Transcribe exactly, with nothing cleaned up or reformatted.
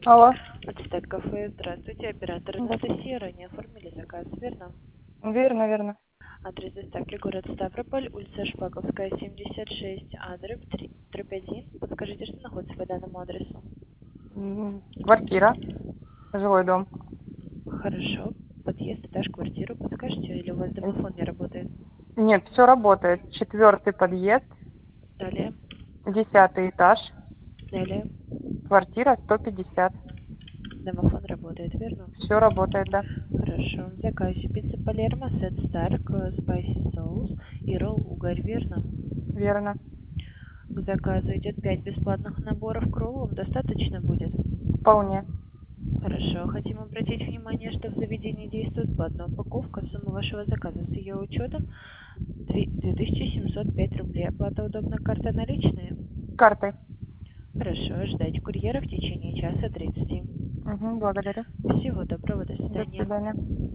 Алло. Ацтек кафе, здравствуйте, оператор Анастасия, ранее оформили заказ, верно? Верно, верно. Адрес доставки город Ставрополь, улица Шпаковская, семьдесят шесть, адрес три один. Подскажите, что находится по данному адресу? М, Квартира, жилой дом. Хорошо. Подъезд, этаж, квартиру подскажете, или у вас М, домофон не работает? Нет, все работает. Четвертый подъезд, Далее, десятый этаж, далее. квартира сто пятьдесят. Домофон работает, верно? Все работает, да. Хорошо. В заказе пицца Палермо, сет Старк, спайси соус и ролл угорь, верно? Верно. К заказу идет пять бесплатных наборов к роллам. Достаточно будет? Вполне. Хорошо. Хотим обратить внимание, что в заведении действует платная упаковка. Сумма вашего заказа с ее учетом две тысячи семьсот пять рублей. Оплата удобна, карта наличные? Картой. Хорошо. Ждать курьера в течение часа тридцати. Угу, благодарю. Всего доброго. До До свидания. свидания.